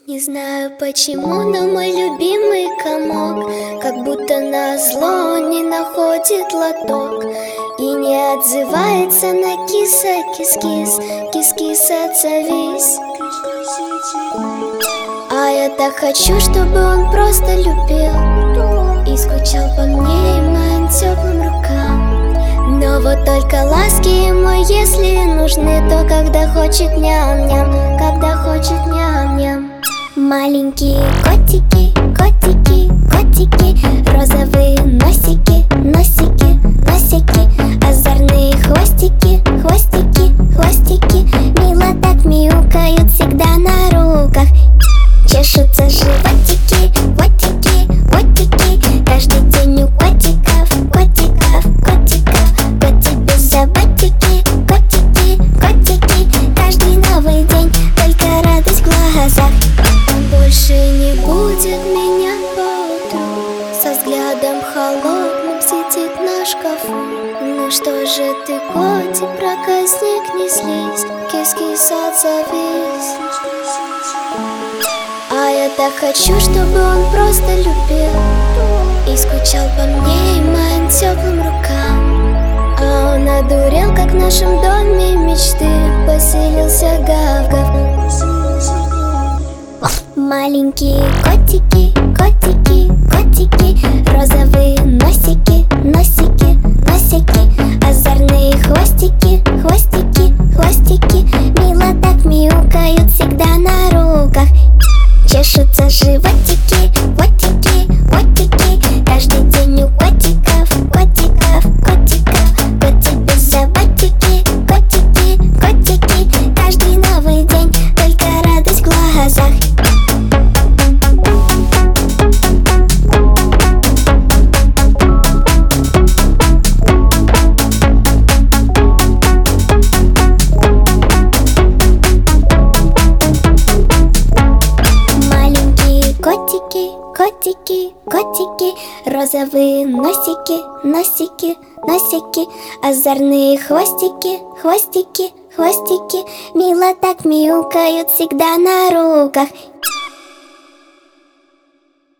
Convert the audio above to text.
Не знаю почему, но мой любимый комок как будто назло не находит лоток и не отзывается на киса-кис-кис, кис-кис отзовись. А я так хочу, чтобы он просто любил и скучал по мне и моим теплым рукам. Но вот только ласки ему, если нужны, то когда хочет ням-ням, когда хочет ням-ням. Маленькие котики, котики, котики, розовые носики, носики, носики, озорные хвостики, хвостики, хвостики, мило так мяукают всегда на руках. Чешутся животики, котики, котики, каждый день у котиков, котиков, котиков, котики заботики, котики, котики, каждый новый день только радость в глазах. Больше не будет меня поутру, со взглядом холодным сидит на шкафу. Ну что же ты, котик, проказник, не слезь, кис-кис отзовись. А я так хочу, чтобы он просто любил и скучал по мне и моим теплым рукам. А он одурел, как в нашем доме мечты поселился гав-гав. Маленькие котики, котики, котики, розовые носики, носики, носики, озорные хвостики, хвостики, хвостики, мило так мяукают всегда на руках. Чешутся животики, котики, котики, каждый день у котиков, котиков, котиков, котики заботики, котики, котики, каждый новый день только радость в глазах. Котики, котики, котики, розовые носики, носики, носики, озорные хвостики, хвостики, хвостики, мило так мяукают всегда на руках.